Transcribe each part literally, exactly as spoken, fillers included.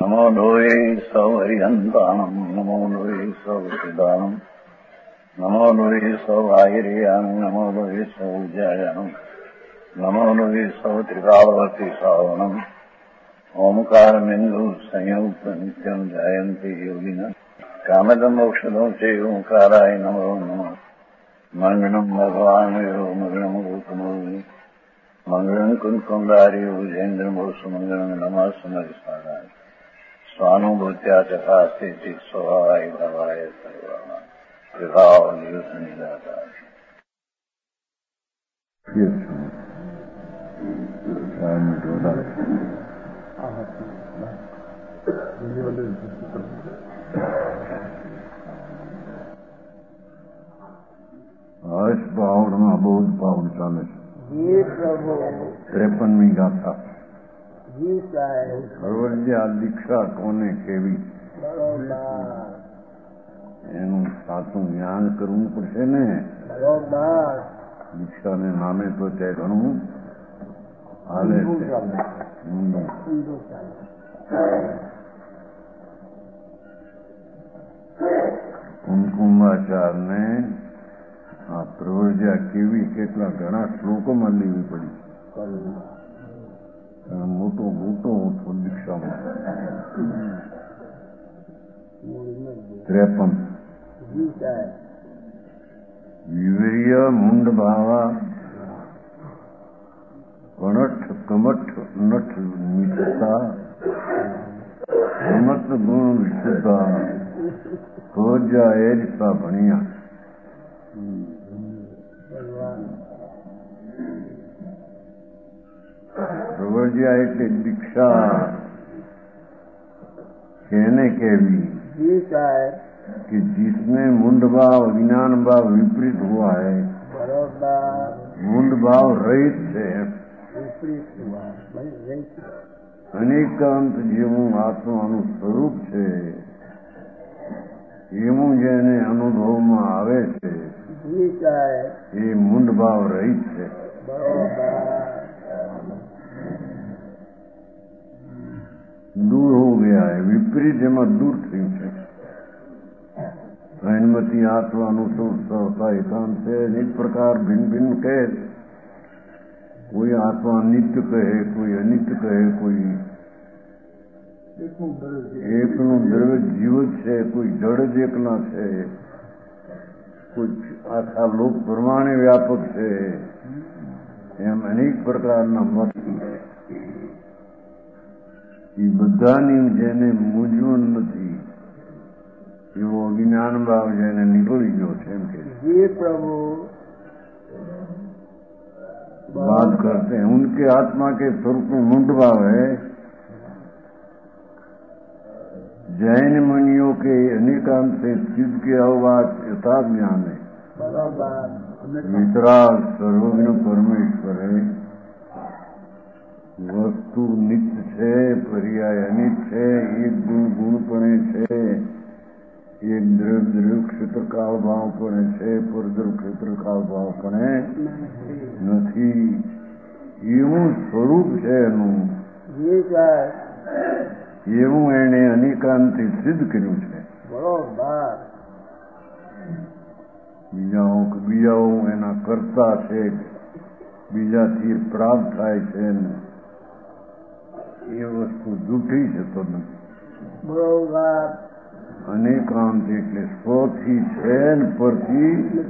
नमो लोये सौहरिहन्ताणम् नमो लोये सौहृदानम् नमो लोये सौभागिर्याम् नमो लोये सौज्यायाम् नमो लोये सौत्रिकावती सावनम् ओंकारमिन्दु संयुक्त नित्यम् जायन्ति योगिनः कामदम् औषधम् च ओंकाराय नमो नमः मङ्गलम् भगवान् यो मङ्गलम् गौतमोऽग्नि मङ्गलम् कुन्कुण्डारि भुजेन्द्रमोसुमङ्गलम् नमः समरिसाराय स्वानुभूत्या चकास्ते स्वभावाय भवाय सर्वाणां विभाव निदाताय आज पावड़ में बहुत पावड़ चाले त्रेपनवी गाथा સર્વજ્ઞા દીક્ષા કોને કેવી એનું સાચું જ્ઞાન કરવું પડશે ને. દીક્ષાને નામે તો તે ઘણું હાલે છે. કુમકુમાચારને આ પ્રવર્જ્યા કેવી કેટલા ઘણા શ્લોકોમાં લેવી પડી. મોટો મોટો દીક્ષામાં ત્રેપન વિવીર્ય મુંડ ભાવા કણઠ કમઠ નઠ મિતતા સમત ગુણ વિશુદ્ધા ભોજા એ રીતના ભણ્યા. પ્રવર્જ્યા એટલે દીક્ષા કેને કેવી कि जिसमें मुंड भाव विज्ञान भाव विपरीत हुआ है, मुंड भाव रहित है, अनेकांत जीवों आत्माનું સ્વરૂપ છે એવું જેને અનુભવમાં આવે છે એ મુંડ ભાવ રહિત છે. दूर हो गया है, विपरीत एમાં दूर થયું છે. प्रणमती आत्मा अनुसूरता एकांत से अनेक प्रकार भिन्न भिन्न कहे. कोई आत्मा नित्य कहे, कोई अनित्य कहे, कोई એકનું દ્રવ્ય જીવત છે, કોઈ જડ જ એકલા છે, કોઈ આખા લોક પ્રમાણે વ્યાપક છે. એમ અનેક પ્રકારના મત એ બધાની જેને મૂંઝવણ નથી એવો અજ્ઞાન ભાવ જેને નીકળી ગયો છે એમ કે प्रभु बात करते हैं. उनके आत्मा के स्वरूप में मुंड भाव है. जैन मुनियों के अनेकांत से सिद्ध के अववाद यथा ज्ञान है. वितराग सर्वज्ञ परमेश्वर है. વસ્તુ નિત્ય છે, પર્યાય અનિત છે, એક ગુણ ગુણપણે છે, એક દ્રવ્ય દ્રવ્ય ક્ષેત્રકાળ ભાવપણે છે, પરદ્રવ્ય ક્ષેત્રકાળ ભાવપણે નથી. એવું સ્વરૂપ છે એનું, એવું એને અનેકાંતથી સિદ્ધ કર્યું છે. બીજાઓ બીજાઓ એના કરતા છે, બીજાથી પ્રાપ્ત થાય છે. એ વસ્તુ જૂઠી છે તો નથી. બરોબર. અનેકાંત એટલે સ્વથી છે ને પરથી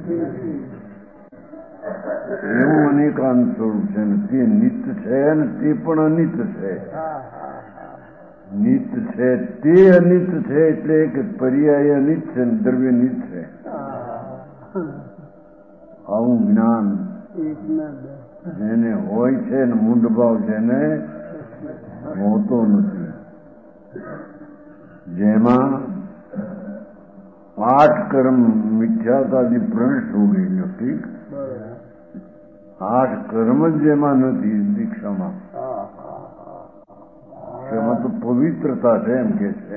એવું અનેકાંત સ્વરૂપ છે ને તે નિત્ય છે ને તે પણ અનિત્ય છે. નિત્ય છે તે અનિત્ય છે એટલે કે પર્યાય અનિત છે ને દ્રવ્ય નિત છે. આવું જ્ઞાન જેને હોય છે ને મુંડ ભાવ જેને હોતો નથી. જેમાં આઠ કર્મ મિથ્યાતાથી પ્રવિષ્ટ હો ગઈ નથી. આઠ કર્મ જ જેમાં નથી દીક્ષામાં. એમાં તો પવિત્રતા છે એમ કે છે.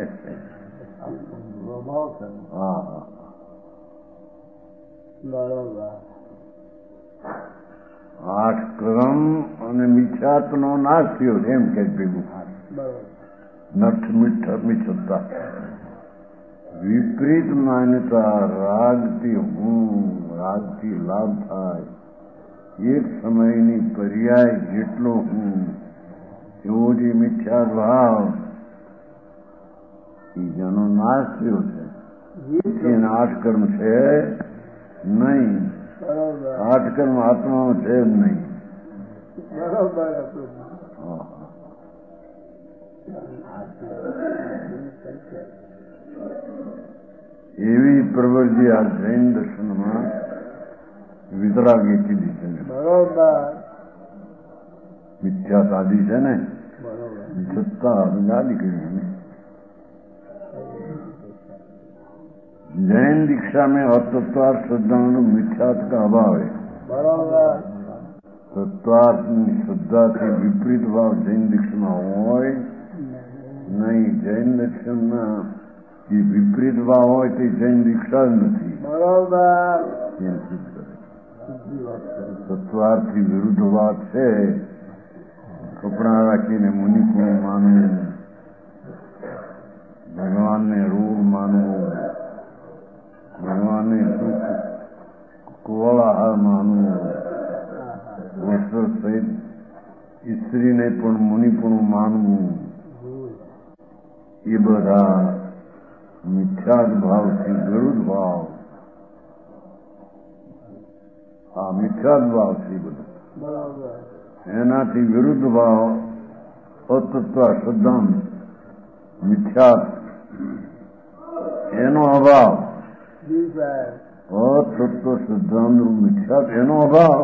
હા હા આઠ કર્મ અને મિથ્યાત્વનો નાશ થયો એમ કે ભેગું. નઠ મીઠ મિછતા વિપરીત માન્યતા રાગથી હું રાગથી લાભ થાય એક સમયની પર્યાય જેટલો હું એવો જે મિથ્યા ભાવ એ જેનો નાશ થયો છે એને આઠ કર્મ છે નહીં. આઠ કર્મ આત્મામાં છે જ નહીં. એવી પ્રવૃત્તિ આ જૈન દર્શનમાં વિતરાગી કીધી છે. બરોબર મિથ્યા સાધી છે ને સત્તા ગાદી કરી ને जैन दीक्षा में अतत्वार्थ श्रद्धा मिथ्यात्व का अभाव है. बराबर तत्वार्थ श्रद्धा से विपरीत भाव जैन दीक्षा में હોય નહીં. જૈન દર્શનમાં જે વિપરીત ભાવ હોય તે જૈન દીક્ષા જ નથી. બરાબર તત્વાર્થથી વિરુદ્ધ વાત છે. કપડા રાખીને મુનિકુળ માનવું, ભગવાનને રૂપ માનવું, ભગવાનને સુખ કોળાહાર માનવું, વસ્ત્ર સહિત સ્ત્રીને પણ મુનિપણું માનવું, એ બધા મિથ્યાદ ભાવથી વિરુદ્ધ ભાવ. આ મિથ્યાદ ભાવ છે બધું. એનાથી વિરુદ્ધ ભાવ અતત્વ શ્રદ્ધાન મિથ્યાદ એનો અભાવ. અતત્વ શ્રદ્ધાનું મિથ્યાદ એનો અભાવ.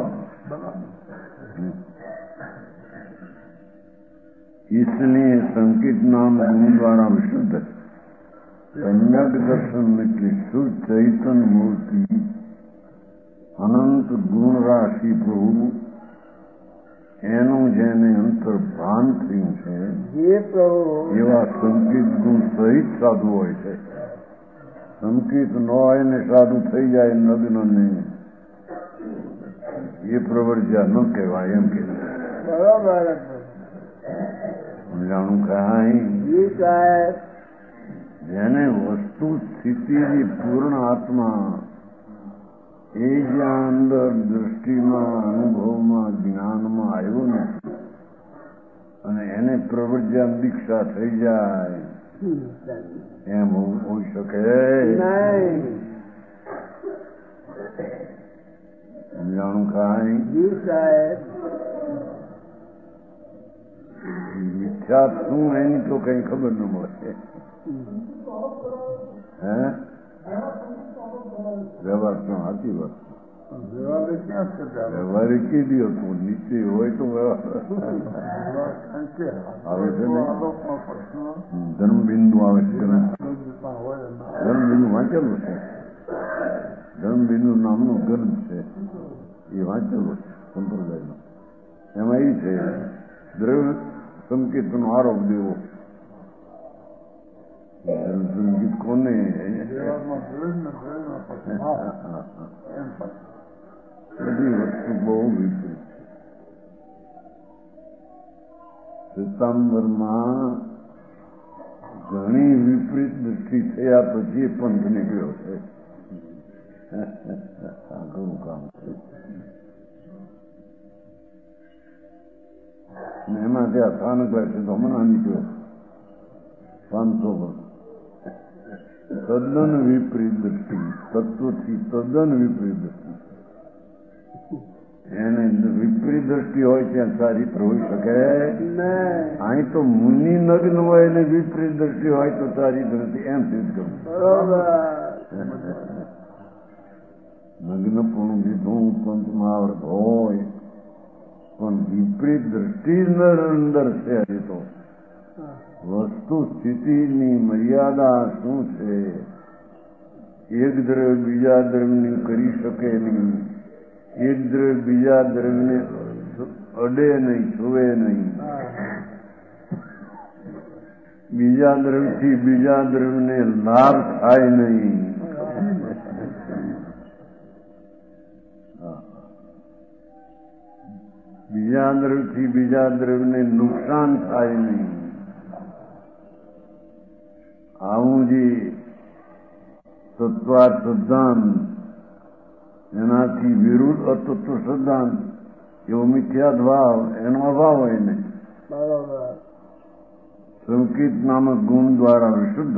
इसलिए संकित नाम गुण द्वारा विशुद्ध सम्यक दर्शन એટલે શુદ્ધ ચૈતન મૂર્તિ અનંત ગુણ રાશિ પ્રભુ એનું જેને અંતર ભાન થયું છે એવા સંકિત ગુણ સહિત સાધુ હોય છે. સંકિત ન હોય ને સાધુ થઈ જાય નગ્ન ને એ પ્રવર્જ્યા ન કહેવાય એમ કે બરાબર જાણું કાંઈ જેને વસ્તુ સ્થિતિની પૂર્ણ આત્મા એ જ્યાં અંદર દૃષ્ટિમાં અનુભવમાં જ્ઞાનમાં આવ્યો નથી અને એને પ્રવર્જ્યા દીક્ષા થઈ જાય એમ હોઈ શકે જાણું કાંઈ મિથ્યાત શું એની તો કઈ ખબર ન મળે. હે વ્યવહાર તો સાચી વાત. વ્યવહાર કીધી હતું નીચે હોય તો આવે છે ને ધર્મબિંદુ આવે છે. ધર્મબિંદુ વાંચેલું છે. ધર્મબિંદુ નામનો ગ્રંથ છે એ વાંચેલો છે સંપ્રદાયનો. એમાં એ છે દ્રવ્ય સંકેતનો આરોપ દેવો. સંકેત કોને બધી વસ્તુ બહુ વિપરીત છે. સિતંબરમાં ઘણી વિપરીત દ્રષ્ટિ થયા પછી પંથ નીકળ્યો છે. ઘણું કામ છે. એમાં ત્યાં સ્થાનક રહેશે તો હમણાં નીકળ્યો પાંચસો વર્ષ. તદ્દન વિપરીત દ્રષ્ટિ, તત્વથી તદ્દન વિપરીત દ્રષ્ટિ. એને વિપરીત દ્રષ્ટિ હોય ત્યાં ચારિત્ર હોઈ શકે અહીં તો મુનિ નગ્ન હોય ને વિપરીત દ્રષ્ટિ હોય તો ચારિત્ર નથી એમ સિદ્ધ કરવું. નગ્ન પણ વિધું પંચમાં આવડત હોય પણ વિપરીત દ્રષ્ટિ અંદર છે. હજી તો વસ્તુ સ્થિતિની મર્યાદા શું છે? એક દ્રવ્ય બીજા દ્રવ્યની કરી શકે નહીં. એક દ્રવ્ય બીજા દ્રવ્યને અડે નહીં, છુવે નહીં. બીજા દ્રવ્યથી બીજા દ્રવ્યને લાભ થાય નહીં. બીજા દ્રવ્યથી બીજા દ્રવ્યને નુકસાન થાય નહીં. આવું જે તત્વાર્થ સિદ્ધાંત એનાથી વિરુદ્ધ અતત્વ સિદ્ધાંત એવો મિથ્યાદ ભાવ એનો અભાવ હોય ને બરોબર. સંકિત નામક ગુણ દ્વારા વિશુદ્ધ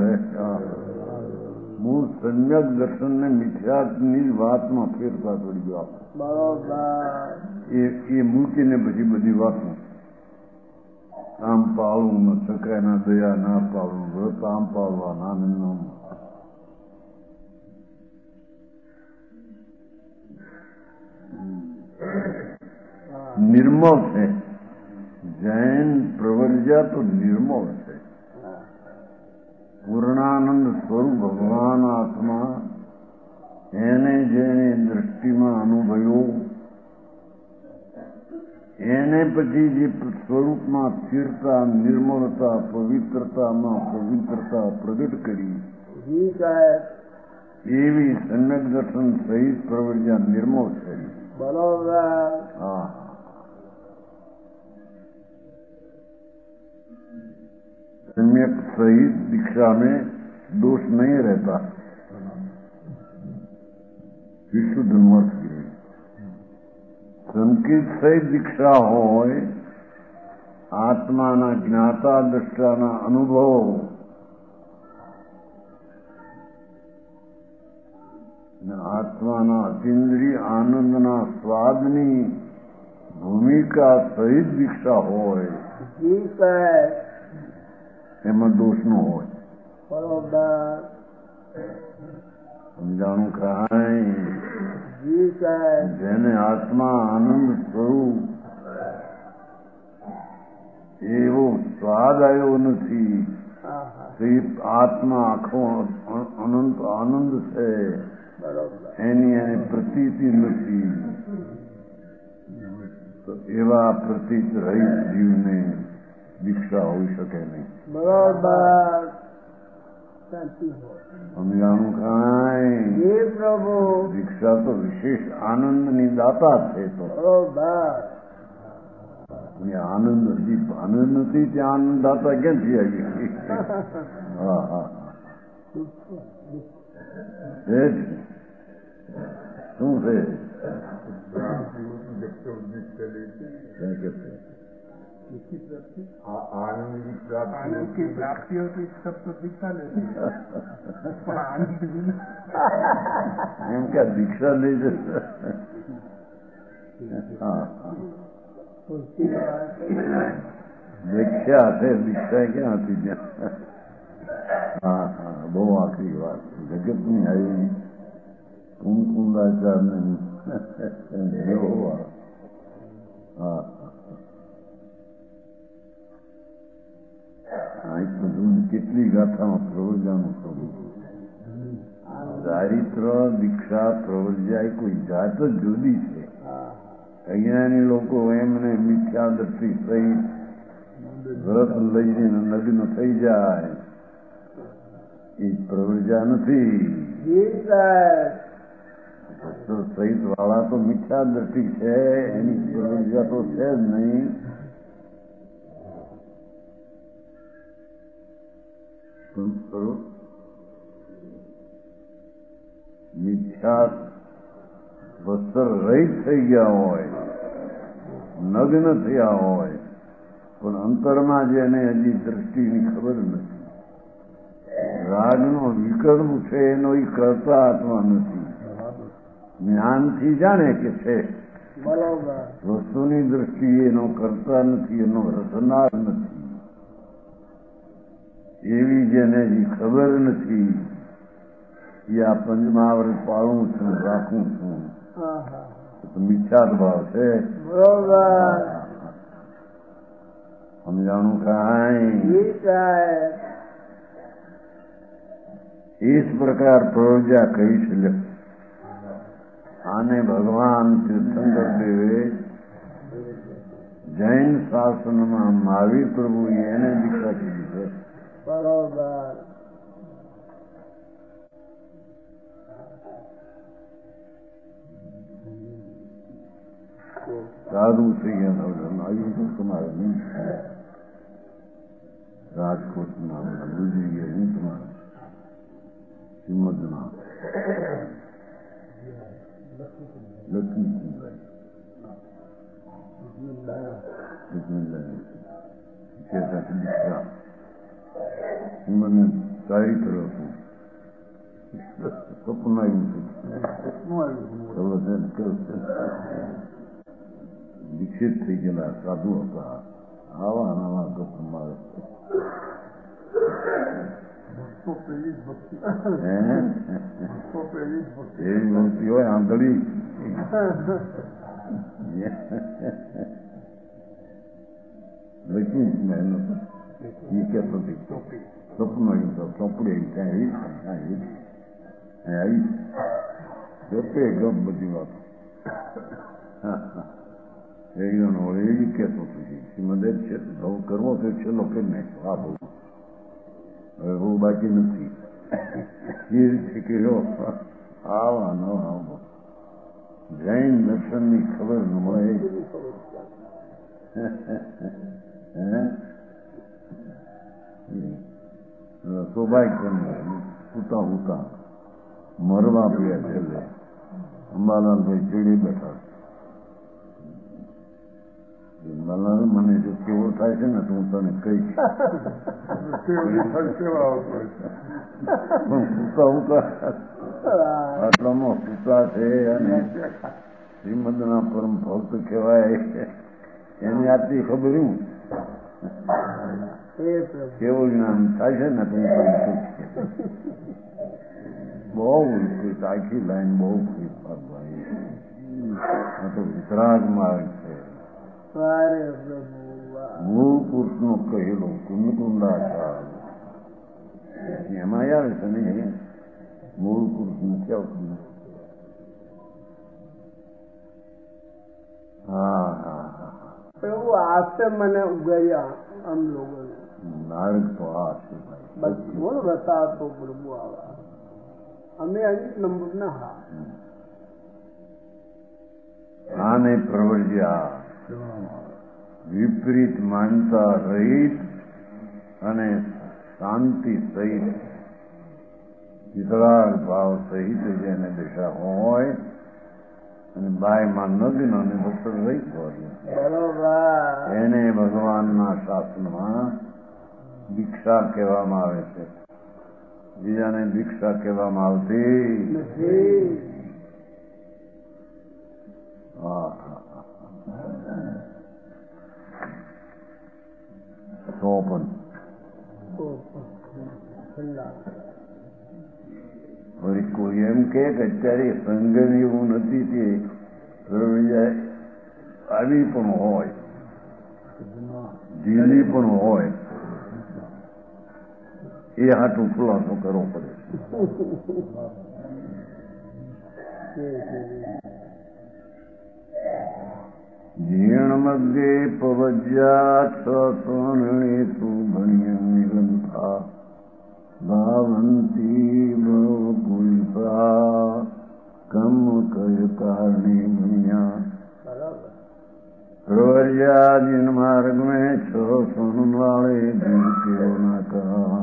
મૂળ સમ્યક દર્શન ને મિથ્યાની વાતમાં ફેરફાર પડી ગયો બરોબર. એ એ મૂકીને પછી બધી વાતમાં આમ પાળવું ન શકાય ના દયા ના પાળવું વ્રત આમ પાળવા નામ નામ નિર્મળ છે. જૈન પ્રવર્જા તો નિર્મળ છે. પૂર્ણાનંદ સ્વરૂપ ભગવાન આત્મા એને જેને દ્રષ્ટિમાં અનુભવ્યો એને પછી જે સ્વરૂપમાં સ્થિરતા નિર્મળતા પવિત્રતામાં પવિત્રતા પ્રગટ કરી જી સાહેબ. એવી સમ્યક દર્શન સહિત પ્રવર્જા નિર્મળ છે. બરોબર. હા सम्यक सहित दीक्षा में दोष नहीं रहता. विशुद्ध मत की संकेत सहित दीक्षा હોય આત્માના જ્ઞાતા દ્રષ્ટાના અનુભવ આત્માના અતિન્દ્રિય આનંદના સ્વાદની ભૂમિકા સહિત દીક્ષા હોય જી સાહેબ. એમાં દોષ ન હોય. બરોબર. સમજાણું કાંઈ જી સાહેબ. જેને આત્મા આનંદ સ્વરૂપ એવો સ્વાદ આવ્યો નથી તે આત્મા આખો અનંત આનંદ છે બરોબર. એની એને પ્રતીતિ નથી. તો એવા પ્રતીત રહિત જીવને દીક્ષા હોઈ શકે નહીં. બરોબર. સમજાણું કાંઈ જે પ્રભુ દીક્ષા તો વિશેષ આનંદની દાતા છે. તો બરોબર. આનંદ હજી આનંદ નથી ત્યાં આનંદ દાતા ક્યાંથી આવી? હા હા શું છે? आनंद की प्राप्ति होती सब तो दिखता नहीं એમ કે દીક્ષા લઈ જશે. હા દીક્ષા છે. દીક્ષા ક્યાં હતી ત્યાં? હા હા બહુ આખરી વાત જગતની આવી કુમકુંદાચાર ને હા કેટલી ગાથામાં પ્રવર્જાનું થવું. ચારિત્ર દીક્ષા પ્રવર્જા એ કોઈ જાત જ જુદી છે. અજ્ઞાની લોકો એમને મિથ્યા દ્રષ્ટિ સહિત વ્રત લઈને નગ્ન થઈ જાય એ પ્રવર્જા નથી. સહિત વાળા તો મિથ્યા દ્રષ્ટિ છે એની પ્રવર્જા તો છે જ નહીં. મિથ્યા વસ્ત્ર રહિત થઈ ગયા હોય નગ્ન થયા હોય પણ અંતરમાં જેને હજી દ્રષ્ટિની ખબર નથી. રાગનો વિકલ્પ છે એનો એ કરતા આત્મા નથી. જ્ઞાનથી જાણે કે છે વસ્તુની દ્રષ્ટિ એનો કરતા નથી એનો રચનાર નથી. એવી જેને હજી ખબર નથી એ આ પંચમહાવૃત પાળું છું રાખું છું તો મિથ્યાત ભાવ છે. સમજાણું કાંઈ? इस प्रकार प्रवृत्तियां कही छे. आने भगवान तीर्थंकर देवे जैन शासन में महावीर प्रभु એને દીક્ષા કીધી છે. બરોબર. સાધુ થઈ ગયા આવી તો તમારે નહીં. રાજકોટના ગુજરી ગયા નહીં તમારા શ્રીમદના લક્ષ્મીભાઈ મને ચારિત્ર હતું સપનું આવ્યું દીક્ષિત થઈ ગયેલા સાધુ હતા આવા નવા કપન મારે એવી ભક્તિ હોય આંધળી લક્ષ્મી મહેનત એ કહેતો સપનું આવ્યું તો ચોપડી આવી ત્યાં આવી જપે ગપ બધી વાત એકદમ હવે એવી કહેતો પછી શ્રીમદે છે બહુ કરવો તો છેલ્લો કરી નાખ્યો આ બહુ હવે બહુ બાકી નથી એ રીતે કહ્યો આવા ન આવો જૈન દર્શનની ખબર ન મળે સૌભાગ્ય ઉતા ઉતા મરવા પીયા છેલ્લે અંબાલાલભાઈ ચીડી બેઠા અંબાલાલ મને જો કેવો થાય છે ને તો હું તને કહીશ ઉતા ઉતા આટલામાં સુતા છે અને શ્રીમદના પરમ ભક્ત કહેવાય એની આટલી ખબર હું કેવું જ્ઞાન થાય છે ને તો બહુ કોઈ આખી લાઈન બહુ ભાઈ આ તો વિતરાગ માર્ગ છે મૂળ પુરુષ નો કહેલો કુંડકુંડાચાર એમાં આવે છે ને મૂળ પુરુષ નથી આવતું હા હા હા प्रभु आपसे मैंने उगया हम लोगों ने नारक तो आ છે बस बोल बता तो प्रभु आवा हमें अनेक नंबर न हा આને પ્રવર્જ્યા વિપરીત માનતા રહિત અને શાંતિ સહિત વિતરાગ ભાવ સહિત જેને દિશા હોય અને બાયમાં નગ્ન અને ડોક્ટર રહીત હોય એને ભગવાનના શાસનમાં દીક્ષા કહેવામાં આવે છે બીજાને દીક્ષા કહેવામાં આવતી હા ચોપન વળી કોઈ એમ કે અત્યારે સંગન એવું નથી તે આવી પણ હોય ઢીલી પણ હોય એ હાટું ખુલાસો કરવો પડે જીણ મધ્યે પવજ્યા છણેષુ ભણ્યગ્રંથા ભાવંતી બહુપુરુષા કમ કય કારણે ભણ્યા પ્રવર્યા જીન માર્ગ મેં છ સુન વાળે જીવ કેવો ના કહા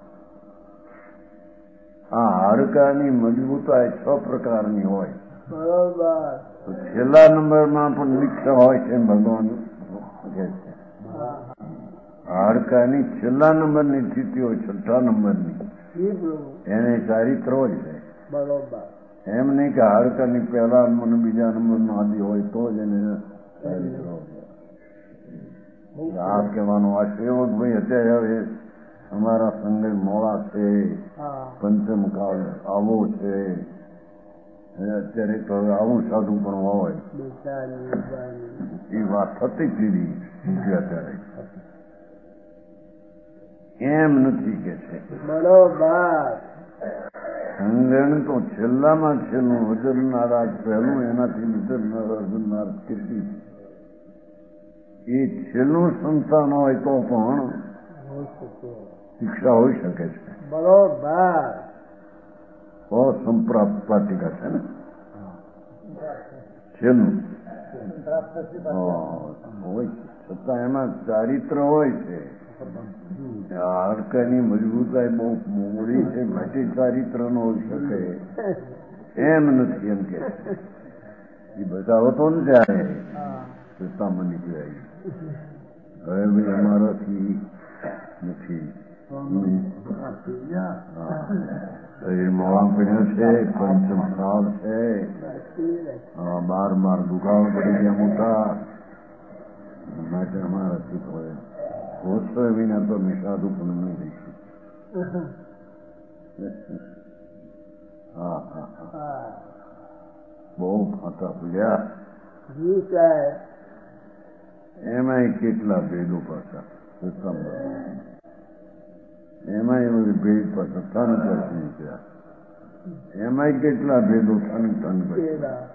આ હાડકાની મજબૂતાઈ છ પ્રકારની હોય બરોબર તો છેલ્લા નંબરમાં પણ દીક્ષા હોય છે ભગવાન કહે છે હાડકાની છેલ્લા નંબરની સ્થિતિ હોય છઠ્ઠા નંબરની એને ચારિત્ર હોય છે બરોબર એમ નહીં કે હાડકાની પહેલા નંબર બીજા નંબરનો આદિ હોય તો જ એને ચારિત્ર હોય આ કહેવાનો આ સેવક ભાઈ અત્યારે હવે અમારા સંઘ મોડા છે પંચમ કાળ આવો છે અત્યારે તો હવે આવું સાધુ પણ હોય એ વાત થતી પીડી અત્યારે એમ નથી કે છે બરોબર સંગણ તો છેલ્લામાં છેલ્લું વજરનારા પહેલું એનાથી વિચરનારા વજરનાર કેટલી એ છેલ્લું સંતાન હોય તો પણ શિક્ષા હોઈ શકે છે બરોબર અસંપ્રાપ્ત પાટિકા છે ને છેલ્લું હોય છતાં એમાં ચારિત્ર હોય છે હાડકાની મજબૂતાઈ બહુ મોડી છે, માટી ચારિત્ર નો હોઈ શકે એમ નથી, એમ કે એ બતાવતો ને ત્યારે સત્તામાં નીકળાય. હવે ભાઈ અમારાથી નથી. શરીરમાં વાંકણ્યો છે, પંચમ સાવ છે, બાર બાર દુખાવો પડી ગયા મોટા, માટે અમારાથી હોય હોશ વિના તો નિષાદુ પણ નહીં દઈશું. હા હા હા, બહુ ખાતા પૂજ્યા. એમાંય કેટલા ભેદો પાછા, એમાંય બધી ભેદ પાછા તન પછી નીકળ્યા. એમાંય કેટલા ભેદો તન તન પછી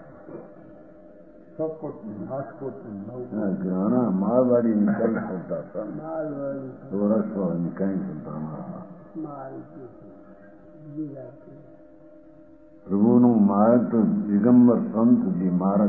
ઘણા માળવાડી નિકાલ કરતા હતા, સૌરાષ્ટ્રની કઈ કરતા નતા. પ્રભુનું માર્ગ તો દિગંબર સંત જે માર્ગ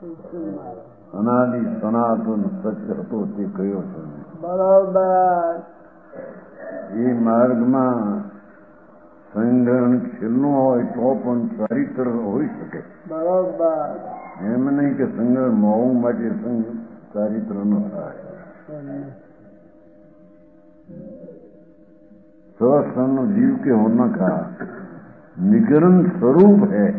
અનાદિ સનાતન સત્ય હતો તે કયો છે બરોબર. એ માર્ગમાં સંગ્રહણ છેલ્લું હોય તો પણ ચારિત્ર હોઈ શકે બરોબર. એમ નહીં કે સંગ્રહ મોવું માટે ચારિત્ર ન થાય. સ્વસ્થાન जीव के होना का निग्रंथ स्वरूप है.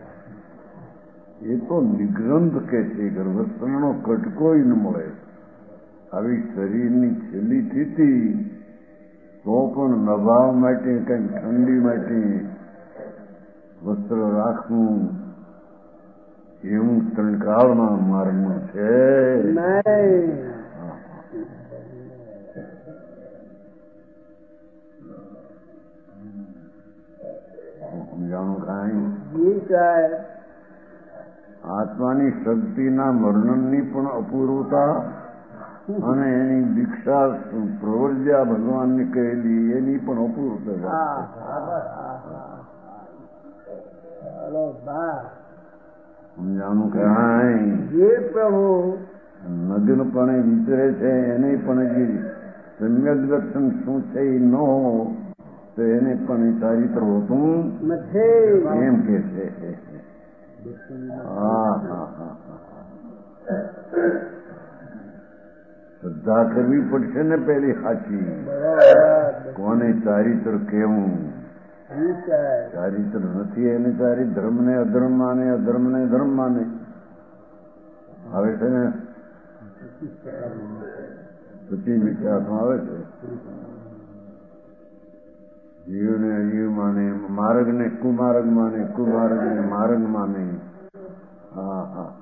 એ તો નિગ્રંથ કે છે, ગર્ભસ્થાનનો કટકો ન મળે. આવી શરીરની છેલ્લી સ્થિતિ તો પણ નભાવ માટે કંઈક ઠંડી માટે વસ્ત્ર રાખવું એવું ત્રણકાળમાં માર્ગમાં છે. સમજાણું કાંઈ આત્માની શક્તિના વર્ણનની પણ અપૂર્વતા અને એની દીક્ષા પ્રવર્જ્યા ભગવાનને કહેલી એની પણ અપૂર્વતા. સમજાણું કાંઈ જે પ્રભુ નગ્નપણે વિચરે છે એને પણ જે સમ્યક દર્શન શું છે એ ન હો તો એને પણ ચારિત્ર હોતું નથી એમ કે છે. હા હા હા, શ્રદ્ધા કરવી પડશે ને પેલી સાચી. કોને ચારિત્ર કેવું? ચારિત્ર નથી એને ચારિ ધર્મ ને અધર્મ માને, અધર્મ ને ધર્મ માને. આવે છે ને પછી વિચારમાં આવે છે. જીવ ને અજીવ માને, માર્ગ ને કુમાર્ગ માને, કુમાર્ગ ને માર્ગ માને. હા હા,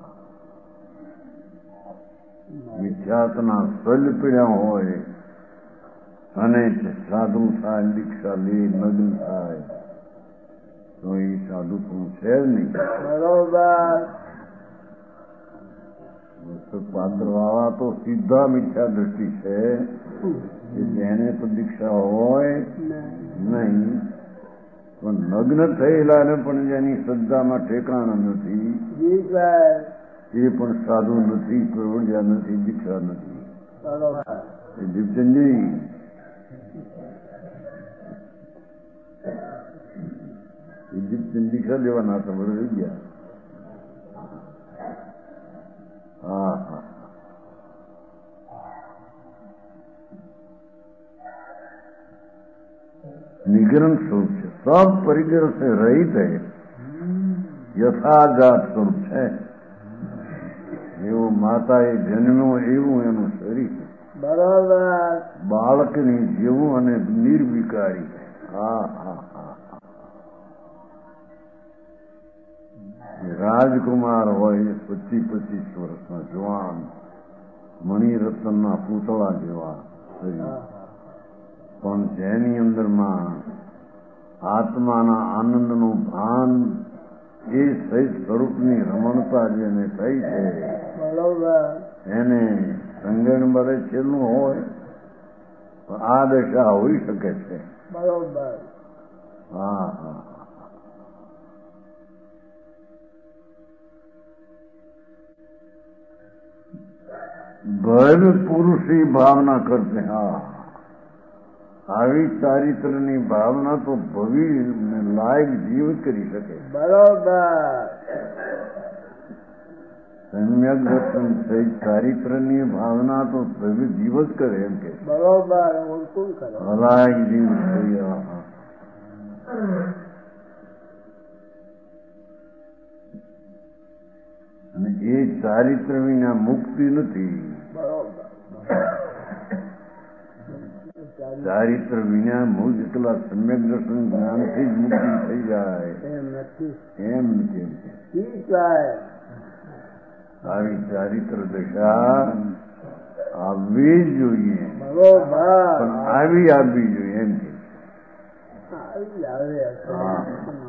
મિથ્યાત્મના સલ પીડ્યા હોય અને સાધુ થાય, દીક્ષા લે, નગ્ન થાય તો એ સાધુ પણ છે જ નહીં. બરોબર. પાત્ર વાળા તો સીધા મિથ્યા દ્રષ્ટિ છે કે જેને તો દીક્ષા હોય નહીં પણ નગ્ન થયેલા ને પણ જેની શ્રદ્ધામાં ઠેકાણા નથી એ પણ સાધુ નથી, પ્રવૃત્યા નથી, દીક્ષા નથી. દીપચંદજી દીક્ષા લેવાના હતા, બરોબર ગયા. હા હા, નિગ્રંથ સ્વરૂપ છે, સબ પરિગ્રહ से रहित है, યથાજાત સ્વરૂપ છે. એવું માતાએ જન્મ્યો એવું એનું શરીર બરાબર બાળકની જેવું અને નિર્વિકારી. હા હા હા, રાજકુમાર હોય પચીસ પચીસ વર્ષના જવાન મણિરત્નના પૂતળા જેવા શરીર, પણ જેની અંદરમાં આત્માના આનંદનું ભાન એ સહિત સ્વરૂપની રમણતા જેને થઈ છે એને સંગણ મળે છેલ્લું હોય તો આ દશા હોઈ શકે છે. બરોબર. હા હા, ભય પુરુષી ભાવના કરતે. હા, આવી ચારિત્રની ભાવના તો ભવિ લાયક જીવ કરી શકે. બરોબર. સમ્યક દર્શન સહિત ચારિત્રની ભાવના તો ભવ્ય જીવ જ કરે એમ કે. બરોબર. કોણ કરે? અલાયક જીવ થઈ. અને એ ચારિત્ર વિના મુક્તિ નથી. બરોબર. ચારિત્ર વિના મુક્ત એકલા સમ્યક દર્શન જ્ઞાનથી જ મુક્તિ થઈ જાય એમ નથી. એમ નથી. ઠીક સાહેબ. આવી ચારિત્ર દશા આવવી જ જોઈએ. બરોબર. પણ આવી આવવી જોઈએ એમ કે. આવી આવે. હા.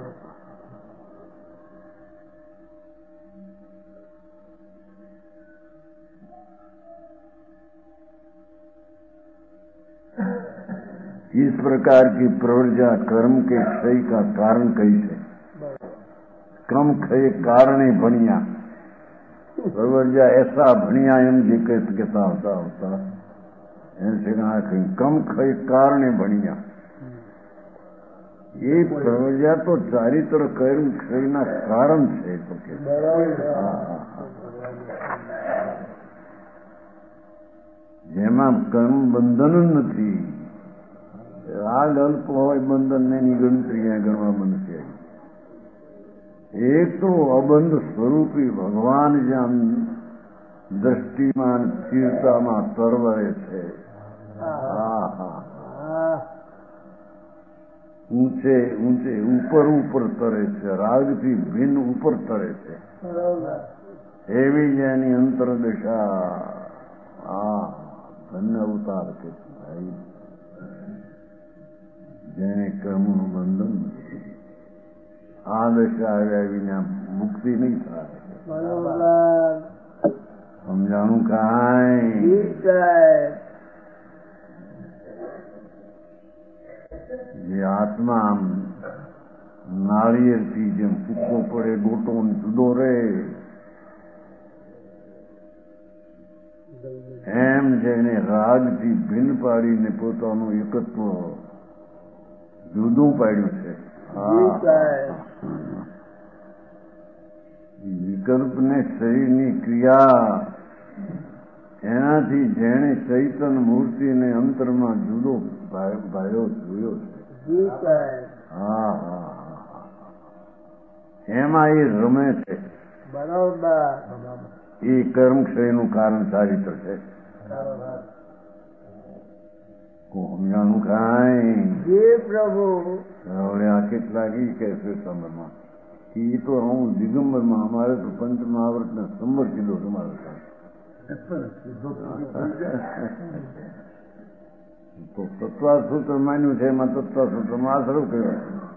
इस प्रकार की प्रवर्जा कर्म के क्षय का कारण कैसे? कर्म क्षय कारण भणिया प्रवर्जा ऐसा भणिया एम जी कहता होता होता ऐसे कहा कर्म क्षय कारण भणिया. ये प्रवर्जा तो चारित्र कर्म क्षय ना कारण है. तो के જેમાં કર્મ બંધન જ નથી. રાગ અલ્પ હોય બંધન એની ગણતરી ગણવા બનશે. એક તો અબંધ સ્વરૂપી ભગવાન જ્યાં દ્રષ્ટિમાન સ્થિરતામાં તરવરે છે. ઊંચે ઊંચે ઉપર ઉપર તરે છે. રાગથી ભિન્ન ઉપર તરે છે. એવી જેની અંતરદશા આ ધન્ય અવતાર કે ભાઈ જેને કર્મનું બંધન આ દશા આવ્યા વિના મુક્તિ નહીં થાય. સમજાણું કાંઈ? જે આત્મા આમ નાળિયેરથી જેમ સૂકો પડે ગોટો જુદો રહે એમ જેને રાગથી ભિન્ન પાડીને પોતાનું એકત્વ જુદું પાડ્યું છે. વિકલ્પને શરીરની ક્રિયા એનાથી જેણે ચૈતન મૂર્તિને અંતરમાં જુદો ભાયો જોયો છે. હા હા એમાં એ રમે છે. બરોબર. એ કર્મ ક્ષયનું કારણ ચારિત્ર છે. સમજાણું કાંઈ? પ્રભુ હવે આ કેટલાક ઈ કે છે સમરમાં એ તો હું દિગંબરમાં અમારે તો પંચ મહાવ્રતને સંબર કીધો તમારે તો તત્વાસૂત્ર માન્યું છે. એમાં તત્વાસૂત્રમાં આશરો કર્યો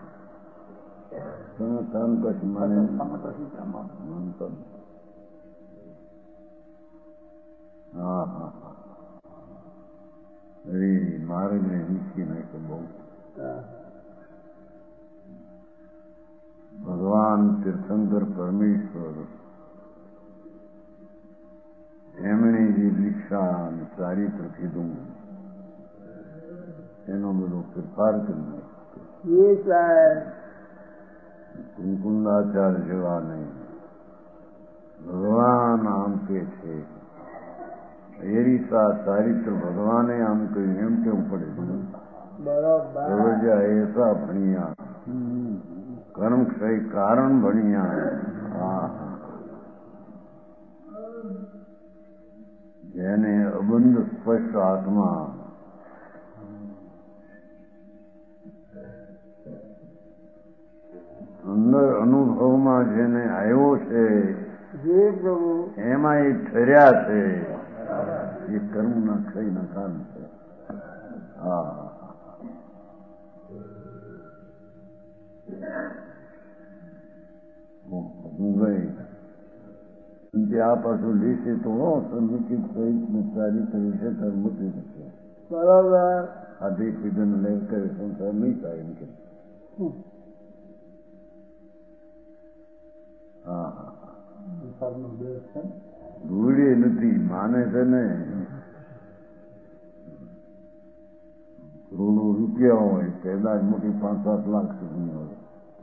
તમે કામ કશું માને માનતો. હા હા હા અરે માર્ગને નીચી નાખે બહુ. ભગવાન તીર્થંકર પરમેશ્વર એમણે જે દીક્ષા અને ચારિત્ર કીધું એનો બધો ફેરફાર કરી નાખ્યો. કુંકુંદાચાર્ય જેવા નહીં. ભગવાન આમ કે છે એરીસા ચારિત્ર ભગવાને આમ કહ્યું એમ કેવું પડે. પ્રવર્જા એસા ભણિયા કર્મ ક્ષય કારણ ભણિયા. જેને અબંધ સ્પષ્ટ આત્મા અંદર અનુભવમાં જેને આવ્યો છે એમાં એ ઠર્યા છે. એ કર્મના ક્ષયના કારણ છે. હા હું ગઈ આ પાછું લેશે તો સમિતિત સહિત ચારિત્ર વિશે મૂકી શકશે. બરાબર. આધી પીધન લઈ કરે સંસાર નહીં થાય એમ કે. હા ભૂલે નથી માને છે ને કરોડો રૂપિયા હોય પેદા જ મોટી પાંચ સાત લાખ સુધી હોય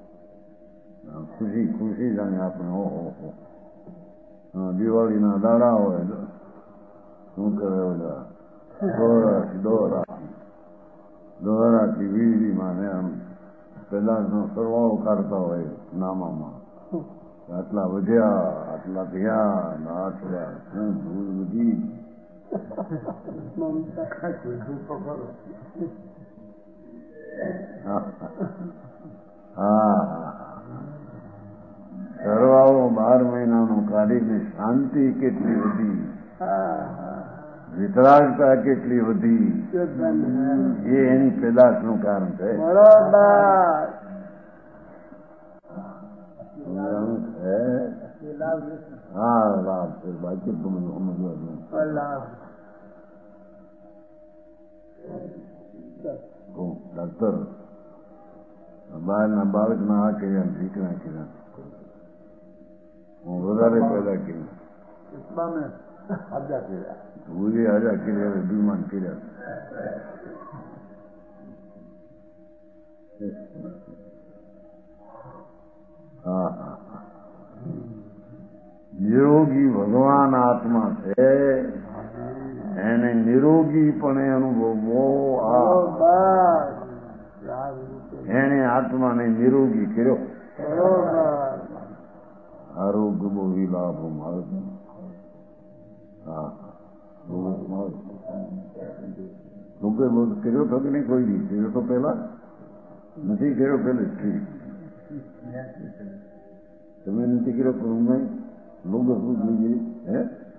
ખુશી ખુશી જાણે આપણે ઓહો હા દિવાળીના દાડા હોય શું કરે બધા દોરાથી દોરાથી દોરાથી વીજળીમાં ને આમ પેદાશનો સરવાળો કાઢતા હોય નામામાં આટલા વધ્યા આટલા થયા આટલા શું ભૂલ બધી હા સરવાળો બાર મહિનાનો કાઢીને શાંતિ કેટલી વધી વિતરાગતા કેટલી વધી એ એની પેદાશનું કારણ છે. હા લાભ છે બાકી સમજવા ડાક્ટર બહારના બાળકના આ કર્યા દીકરા કર્યા હું વધારે પેદા કરી પૂરી હાજા કર્યા બીમાન કર્યા હા હા નિરોગી ભગવાન આત્મા છે એને નિરોગીપણે અનુભવવો એને આત્માને નિરોગી કર્યો આરોગ્ય બહુ લાભ મળે હા લોકો બહુ કર્યો તો કે નહીં કોઈ દી કર્યો તો પેલા નથી કર્યો પેલે ઠીક તમે નથી કર્યો પણ હું લોકો શું જોઈએ હે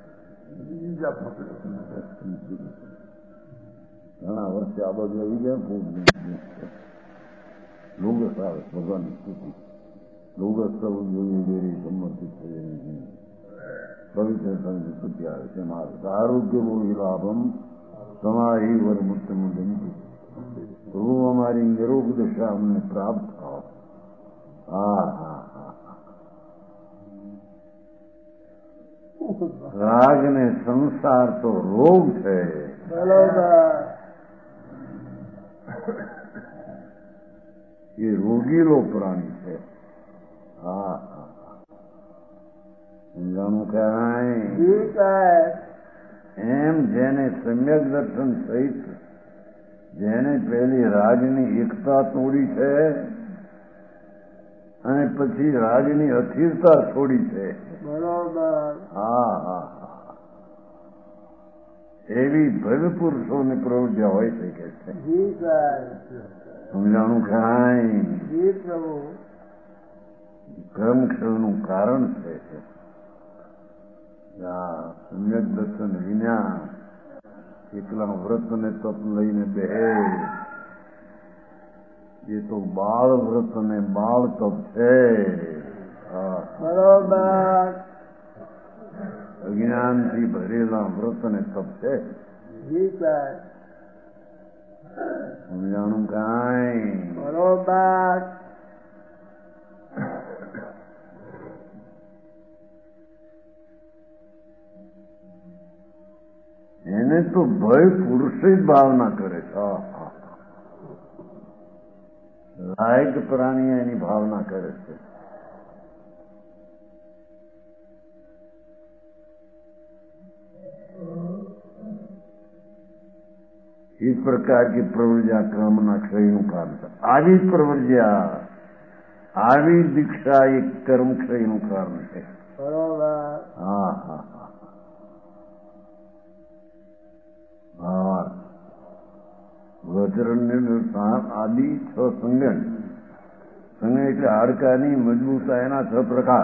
ઘણા વર્ષે આ બાજુ આવી ગયા લોકો સારું ભગવાનની સ્તુતિ લોકો સૌ જોઈએ વેરી સંમતિત પવિત્ર સ્તુતિ આવે છે મારું આરોગ્ય બહુ લાભમ તમારી વર મુક્ત મુદંતી પ્રભુ અમારી નિરોગ દશા અમને પ્રાપ્ત થાવ. હા હા હા રાગ ને સંસાર તો રોગ છે. એ રોગીલો પ્રાણી છે. હા હા સમજાણું કરાય એમ જેને સમ્યક દર્શન સહિત જેને પેલી રાજની એકતા તોડી છે અને પછી રાજની અસ્થિરતા છોડી છે. બરોબર. હા હા હા એવી ભવ્ય પુરુષોની પ્રવૃત્તિ હોય શકે છે. સમજાણું કાંઈ કર્મક્ષયનું કારણ છે. સમ્યક દર્શન વિના એકલા વ્રત ને તપ લઈને બે એ તો બાળ વ્રત અને બાળ તપ છે. બરોબર. અજ્ઞાનથી ભરેલા વ્રત અને તપ છે. સમજાણું કાંઈ બરોબર. એને તો ભય પુરુષ જ ભાવના કરે છે. લાયક પ્રાણી એની ભાવના કરે છે. इस प्रकार की प्रवृत्तियां कामना क्षयનું કારણ છે. આવી પ્રવૃત્તિયા આવી દીક્ષા એક કર્મ ક્ષયનું કારણ છે. બરોબર. હા હા હા હા વજ્રન આદિ છ સંગન સંગન એટલે હાડકાની મજબૂતાઈના છ પ્રકાર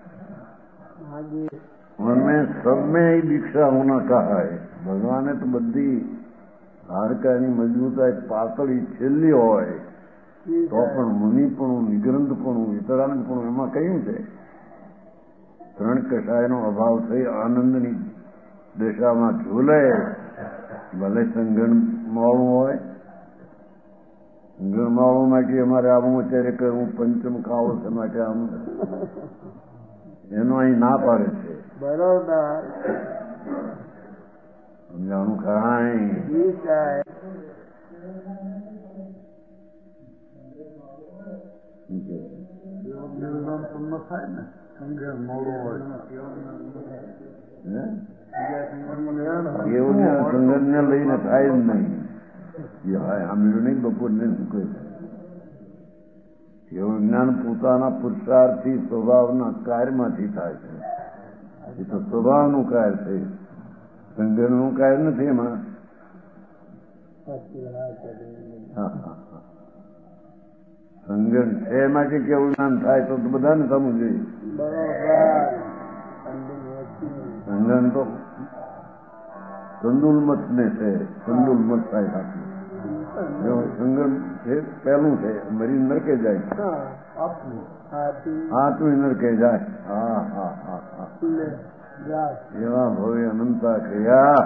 उनमें सब में ही दीक्षा होना कहा है. भगवाने तो बધી હાડકાની મજબૂતાઈ પાતળી છેલ્લી હોય તો પણ મુનિપણું નિગ્રંથપણું વિતરાનપણું એમાં કયું છે? ત્રણ કષાયનો અભાવ થઈ આનંદની દશામાં ઝૂલે ભલે સંગણ માળું હોય. સંગણ માળું માટે અમારે આવું અત્યારે કરવું પંચમ ખાવો છે માટે આમ એનો અહીં ના પાડે છે. બરોબર. સમજાણું કાંઈ થાય ને સંઘે મોડું હોય એવું સંગત ને લઈને થાય જ નહીં. સાંભળ્યું નહીં બપોર ને શું કહ્યું? એવું જ્ઞાન પોતાના પુરુષાર્થથી સ્વભાવના કાર્યમાંથી થાય છે. એ તો સ્વભાવનું કાર્ય છે, સંગઠનનું કાર્ય નથી એમાં. સંગઠન છે એમાંથી કેવું જ્ઞાન થાય તો બધાને સમજવું જોઈએ. સંગઠન તો સંદુલ મત ને છે, સંદુલ મત થાય સાચું. સંગઠન છે પહેલું છે, મરી નરકે જાય, આટલું નરકે જાય. હા હા હા હા એવા ભવ્ય અનંતા કયા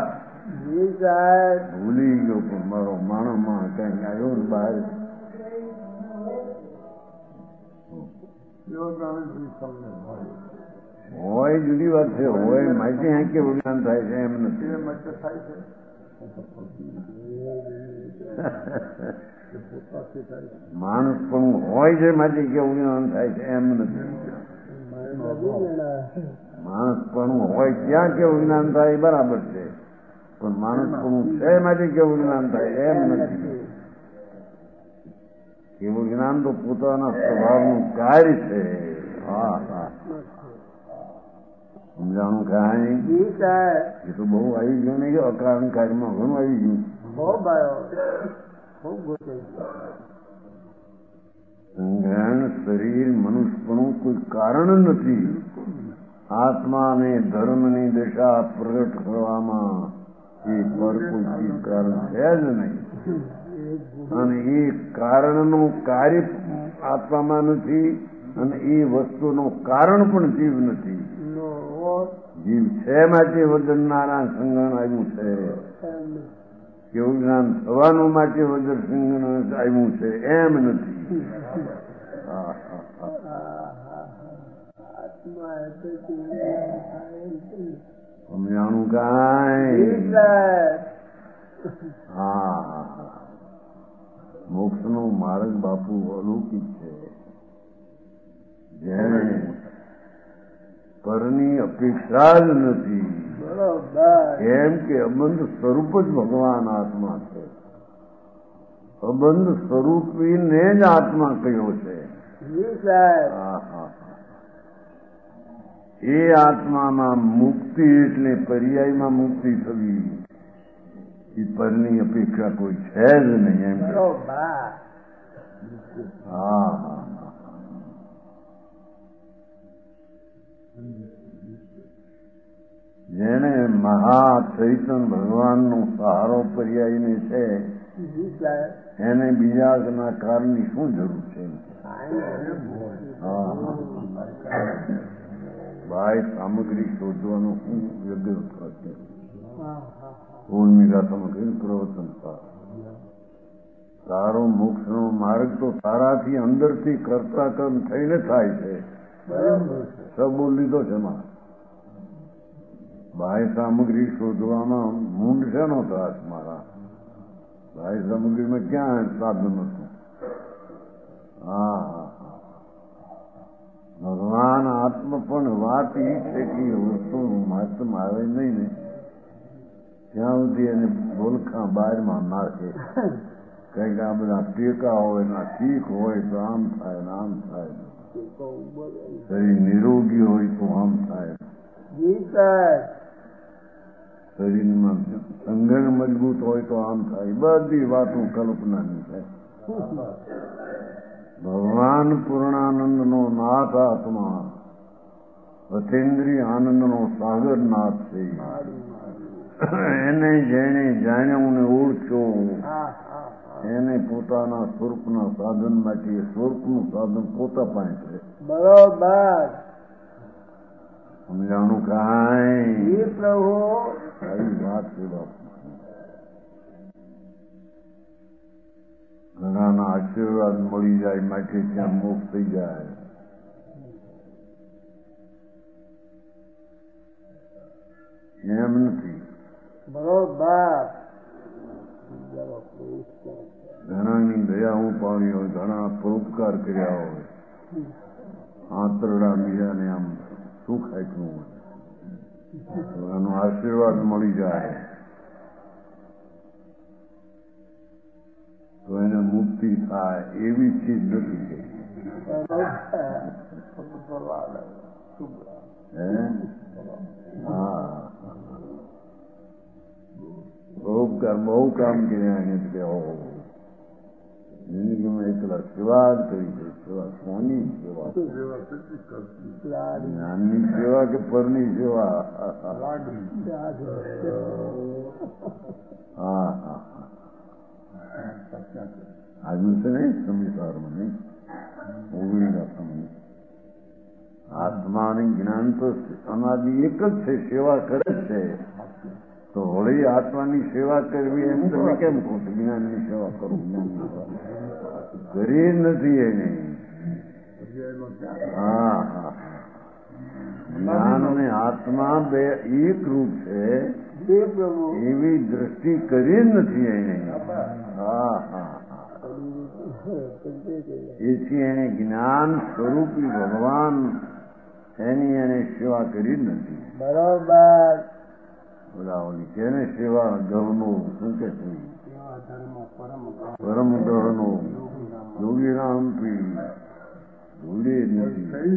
ભૂલી ગયો, પણ મારો માણસ માં કઈ આવ્યો ને બહાર હોય જુદી વાત છે. હોય માહિતી અહીં કેવું જ્ઞાન થાય છે એમ નથી. માણસ પણ હોય છે માહિતી કેવું જ્ઞાન થાય છે એમ નથી. માણસ પણ હોય ત્યાં કેવું જ્ઞાન થાય બરાબર છે, પણ માણસ પણ છે માહિતી કેવું જ્ઞાન થાય એમ નથી. કેવું જ્ઞાન તો પોતાના સ્વભાવનું કાર્ય છે. હા હા સમજાણું કાંઈ એ તો બહુ આવી ગયું નહીં. અકારણ કાર્યમાં ઘણું આવી ગયું. સંગ્રહણ શરીર મનુષ્યપણું કોઈ કારણ નથી. આત્માને ધર્મની દિશા પ્રગટ કરવામાં એ પર કોઈ ચીજ કારણ છે જ નહીં. અને એ કારણનું કાર્ય આત્મામાં નથી, અને એ વસ્તુનું કારણ પણ જીવ નથી. જીવ છે માટે વદનનારા સંગણ આવ્યું છે. કેવું જ્ઞાન થવાનું માટે વદર સંગણ આવ્યું છે એમ નથી. સમજાણું કાંઈ? હા મોક્ષ નો માર્ગ બાપુ અલૌકિક છે. જેને પરની અપેક્ષા જ નથી, કેમ કે અબંધ સ્વરૂપ જ ભગવાન આત્મા છે. અબંધ સ્વરૂપીને જ આત્મા કયો છે. એ આત્મામાં મુક્તિ એટલે પર્યાયમાં મુક્તિ થવી, એ પરની અપેક્ષા કોઈ છે જ નહીં એમ. હા હા જેને મહા ચૈતન ભગવાનનો સહારો પર્યાયને છે એને બીજાના કારણની શું જરૂર છે? હા ભાઈ સામગ્રી શોધવાનો શું યોગ્ય થશે? ઉર્મિલા સામગ્રી પ્રવચન સારો મોક્ષનો માર્ગ તો સારાથી અંદરથી કરતા કર્મ થઈને થાય છે. સબ બોલ લીધો છે એમાં. બાહ્ય સામગ્રી શોધવામાં મૂંડ છે નો ત્રાસ મારા. બાહ્ય સામગ્રીમાં ક્યાં સાધન હતું? હા હા ભગવાન આત્મ પણ વાત એ છે કે વસ્તુ મહત્વ આવે નહીં ને ત્યાં સુધી એને બોલખા બહારમાં નાખે. કઈક આ બધા ટેકા હોય ના ઠીક હોય તો આમ થાય ને આમ થાય, શરીર નિરોગી હોય તો આમ થાય, શરીરમાં સંગઠન મજબૂત હોય તો આમ થાય. બધી વાતો કલ્પનાની છે. ભગવાન પૂર્ણાનંદનો નાથ આત્મા અતેન્દ્રિય આનંદનો સાગર નાથ છે. એને જેને જાણ્યું ને ઓળખ્યો એને પોતાના સ્વરૂપના સાધન માટે સ્વરૂપનું સાધન પોતા પાસે છે. બરોબર સમજાણું કાંઈ? પ્રભુ આવી વાત છે બાપુ. ઘણાના આશીર્વાદ મળી જાય માટે ત્યાં મોક્ષ થઈ જાય. એમ નથી. બરોબર ઘણાની દયા હું પામી હોય, ઘણા પરોપકાર કર્યા હોય, આંતરડા બીજાને આમ સુખ આપ્યું તો એનો આશીર્વાદ મળી જાય તો એને મુક્તિ થાય એવી ચીજ નથી. હા બહુ બહુ કામ કર્યા એને કે જિંદગીમાં એકલા સેવા જ કરી છે. સેવા કોની સેવા? જ્ઞાનની સેવા કે પરની સેવા? હા હા આજનું છે નહીં સંસારમાં નહીં ઓગણીના સમય આત્માની જ્ઞાન તો અનાદિ એક જ છે, સેવા કરે છે. તો વળી આત્માની સેવા કરવી એમ તમે કેમ કહો છો? જ્ઞાનની સેવા કરું, જ્ઞાનની સેવા કરી નથી એને. હા હા જ્ઞાન અને આત્મા બે એક રૂપ છે એવી દ્રષ્ટિ કરી નથી એને. હા હા એથી એને જ્ઞાન સ્વરૂપી ભગવાન એની એને સેવા કરી નથી. બરોબર. બોલાવલી કેને સેવા ગહનું શું કે છે? પરમ ગહનું યોગી રામ પી ભૂલી નથી.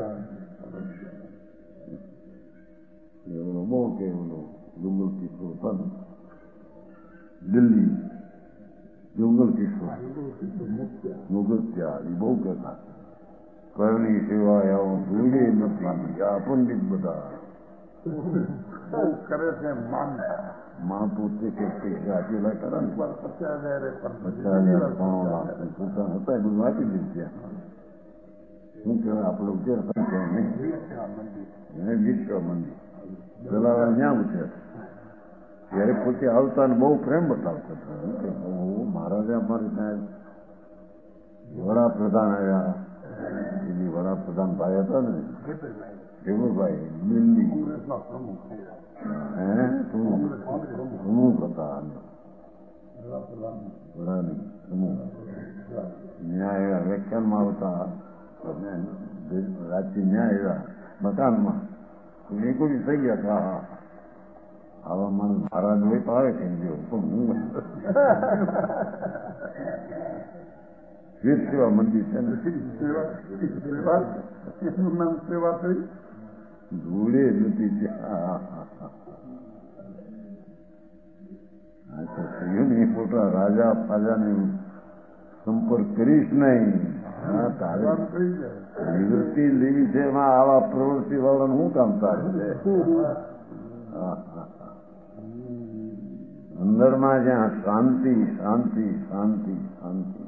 એવડો બહુ કેવડો જંગલ કિશોર પદ દિલ્હી જંગલ કિશોર મુગત્યા એ બહુ કહેતા કરની સેવા આવો ભૂલી નથી. આ પંડિત બધા કરે છે. માં પોતે કે પૈસા આપેલા કરે ને પચાસ હજાર ત્રણ લાખ પોતાના હતા બધું આપી દીધું. ત્યાં શું કહેવાય આપણે ઉચેર થાય નહીં એને વિશ્વ મંદિર પેલા ત્યાં ઉછેર ત્યારે પોતે આવતા ને બહુ પ્રેમ બતાવતા હતા. મહારાજે અમારે ત્યાં વડાપ્રધાન આવ્યા. એની વડાપ્રધાન ભાઈ હતા ને દેવુભાઈ દિલ્હી હે પ્રમુખ હતા વડાની પ્રમુખ. ન્યાય આવ્યા વ્યાખ્યાનમાં આવતા રાતથી ન્યાય આવ્યા મકાનમાં નીકળી થઈ ગયા હતા. આવા માણસ મહારાજ હોય તો આવે છે જો પણ વીર સેવા મંદિર છે ને એનું નામ સેવા થઈ ધૂળે નથી ત્યાં. મોટા રાજા ફાજાને સંપર્ક કરીશ નહીં. નિવૃત્તિ લેવી છે એમાં આવા પ્રવૃત્તિ વાળાનું શું કામ થાય છે? અંદરમાં જ્યાં શાંતિ શાંતિ શાંતિ શાંતિ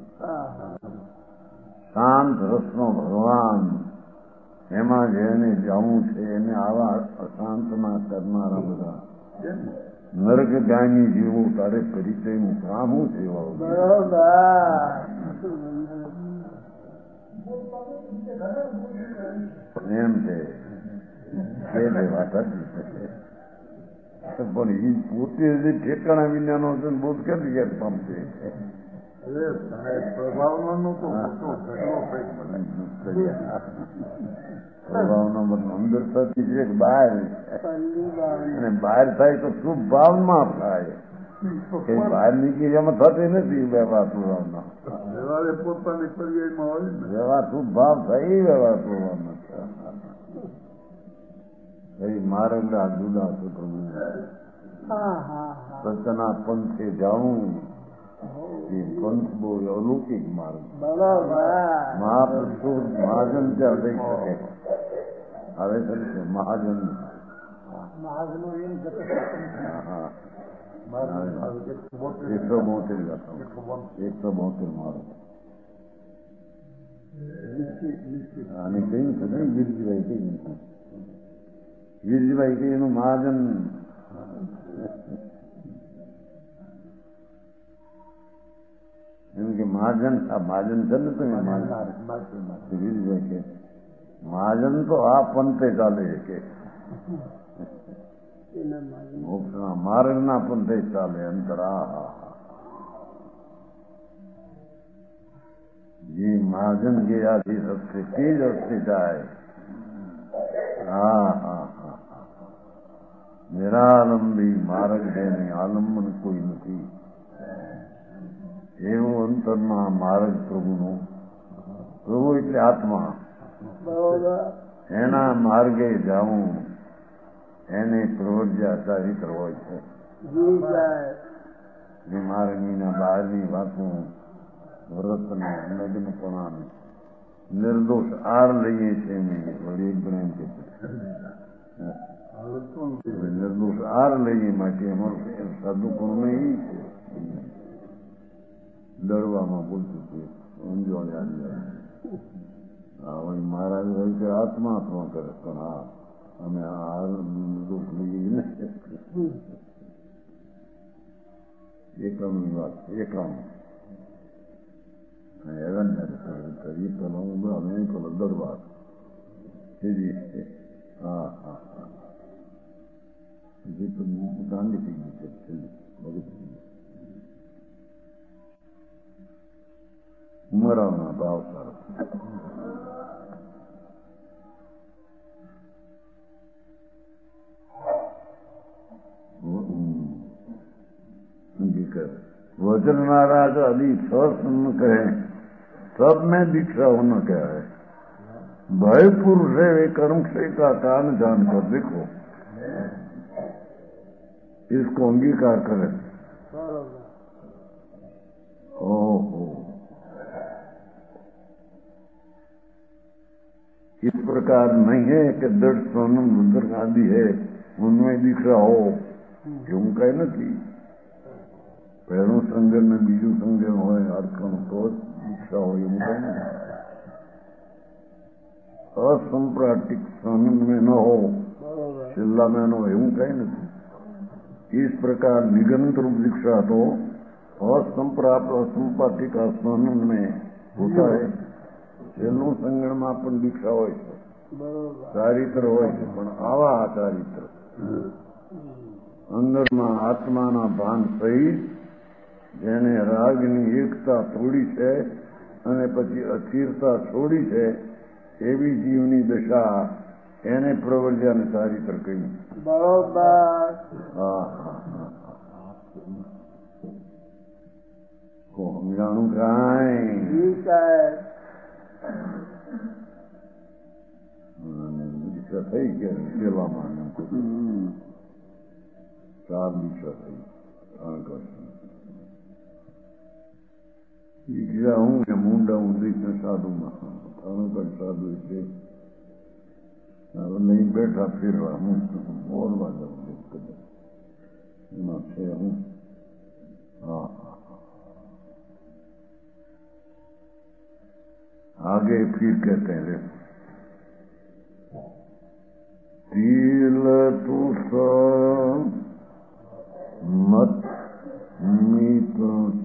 શાંત રસનો ભગવાન એમાં જેને જવું છે એને આવા અશાંતમાં કરનારા બધા નરક ગાયની જેવું તારે પરિચયનું કામ શું છે? એમ છે પણ એ પોતે જે ઠેકાણા વિનાનો છે બોધ કરી ગયા પામશે. પ્રભાવનો મતલબ અંદર થતી છે બહાર અને બહાર થાય તો શુભ ભાવમાં થાય. બહાર નીકળી એમાં થતી નથી વ્યવહાર પ્રભાવમાં. પોતાની પર્યાયમાં હોય વ્યવહાર શુભ ભાવ થઈ વ્યવહાર પ્રભાવમાં મારે જુદા છે પ્રભુ. સત્યના પંથે જાઉં એ પંથ બહુ અલૌકિક માર્ગ. મહાપુરુષો મહાજન ત્યાં થઈ શકે. હવે છે મહાજન એકસો બોતેર એકસો બોતેર મારો અને કઈ છે ને ગીરજીભાઈ કઈ ગીરજીભાઈ કઈ એનું મહાજન એમ કે મહાજન આ મહાજન છે ને તમે ગીરજીભાઈ કે મહાજન તો આ પંથે ચાલે કે માર્ગના પંથે ચાલે અંતરા જે મહાજન જે આથી રસ્તે તે જ રસ્તે જાય. હા હા હા હા નિરાલંબી માર્ગ જેને આલંબન કોઈ નથી એવું અંતરમાં માર્ગ પ્રભુનો. પ્રભુ એટલે આત્મા. એના માર્ગે જાવું એને પ્રવર્જ્યા ચારિત્ર હોય છે. માર્ગીના બહારની વાતો વ્રતને નગ્નપણાને નિર્દોષ આર લઈએ છીએ વળી એક ગ્રહણ છે નિર્દોષ આર લઈએ માટે અમારું સાધુપણું નહીં છે. દળવામાં બોલતું છે સમજો મહારાજ હોય કે આત્માત્મા કરે પણ હા અમે આ દુઃખ લઈએ એકમની વાત એકમ કરી પેલો અમે પેલો દરબાર હા હા હા ગાંધી થઈ ગઈ છે ઉમરાવના ભાવ સારા वचन महाराज अभी सत्सन्न कहे सब में दीक्षा होना क्या है. भय पुरुष है वे कर्म क्षय का कारण जानकर देखो इसको अंगीकार करें. ओहो इस प्रकार नहीं है कि दृढ़ सोनम रुद्र आदि है उनमें दीक्षा हो क्यों कहे નથી. પહેલું સંગર ને બીજું સંગર હોય અર્થનું તો જ દીક્ષા હોય એવું કઈ નથી. असंप्राटिक आनंद में न हो चिल्ला में न हो એવું કઈ નથી. इस प्रकार निगंत रूप दीक्षा तो असंप्राप्त असंपाटिक आनंद में होता है. છેલ્લું સંગણમાં પણ દીક્ષા હોય છે ચારિત્ર હોય છે પણ આવા ચારિત્ર અંદરમાં આત્માના ભાન સહિત જેને રાગની એકતા તોડી છે અને પછી અસ્થિરતા છોડી છે એવી જીવની દશા એને પ્રવર્જ્યાને ચારિત્ર કહ્યું. બરોબર. હા હા હા સમજાણું કાંઈ દીક્ષા થઈ ગયા પેલામાં ચાર દીક્ષા થઈ ત્રણ વર્ષ દીક્ષા હું કે મુંડા ઊંધી સાધુમાં ત્રણ કઈ સાધુ એટલે નહીં બેઠા ફેરવા હું બોલવા જાઉં કદાચ એમાં છે હું. હા आगे फिर कहते हैं तिल तुष मत मित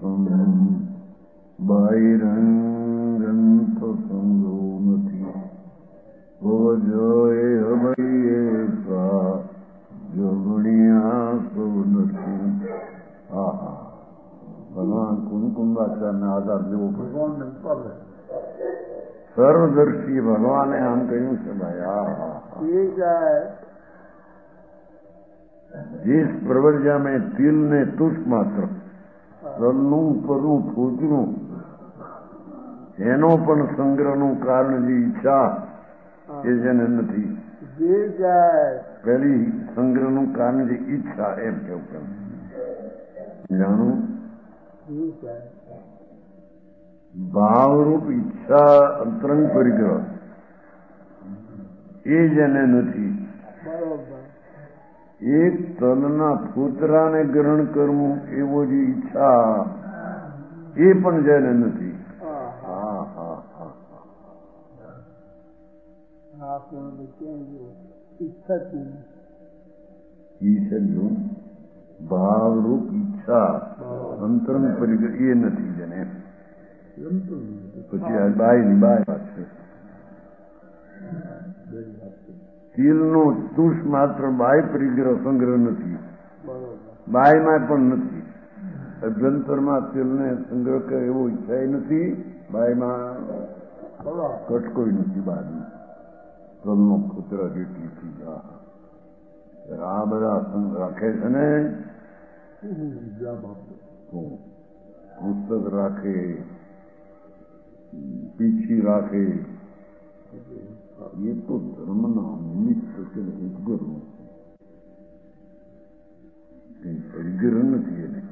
बहिरंगंत संगो નથી જોએ હમૈયે કા જોગણિયા સો નથી. હા હા ભગવાન કુમકુંભાચાર્યને આધાર લેવો પડે. સર્વદર્શી ભગવાને આમ કહ્યું છે ભાઈ હા હા जिस प्रवर्जा में तिल ने तुष मात्र તલનું પરનું ફૂટનું એનો પણ સંગ્રહનું કારણ જે ઈચ્છા એ જેને નથી. પેલી સંગ્રહનું કારણ જે ઈચ્છા એમ કેવું જાણું ભાવરૂપ ઈચ્છા અંતરંગ પરિગ્રહ એ જેને નથી. એક તલના ફૂતરાને ગ્રહણ કરવું એવો જે ઈચ્છા એ પણ જેને નથી. હા હા હા ભાવરૂપ ઈચ્છા અંતરંગ પરિગ્રહ એ નથી જેને. પછી આ બાયની બાય વાત છે. તિલનો તુષ માત્ર બાય પરિગ્રહ સંગ્રહ નથી, બાયમાં પણ નથી. અભ્યંતરમાં તિલને સંગ્રહ કરે એવો ઈચ્છા નથી, બાયમાં કટ કોઈ નથી બાજુ તલનો પુત્ર જેટલી ચીજ આ બધા સંગ રાખે છે ને પુસ્તક રાખે પીછી રાખે ये तो धर्मना निमित्त के उद्गर परिग्रह નથી એને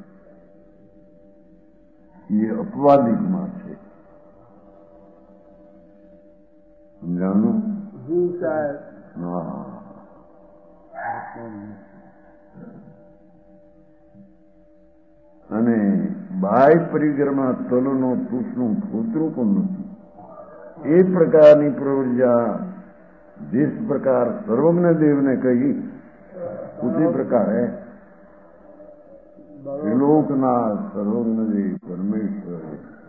ये अपवादिकમાં છે સમજાણું જી સાહેબ હા અને બાહ્ય પરિગ્રહમાં તલનો પુષ્પનું ફૂતરું પણ નથી एक प्रकार की प्रवृत्तियां जिस प्रकार सर्वज्ञ देव ने कही उसी प्रकार है त्रिलोकनाथ सर्वज्ञ देव परमेश्वर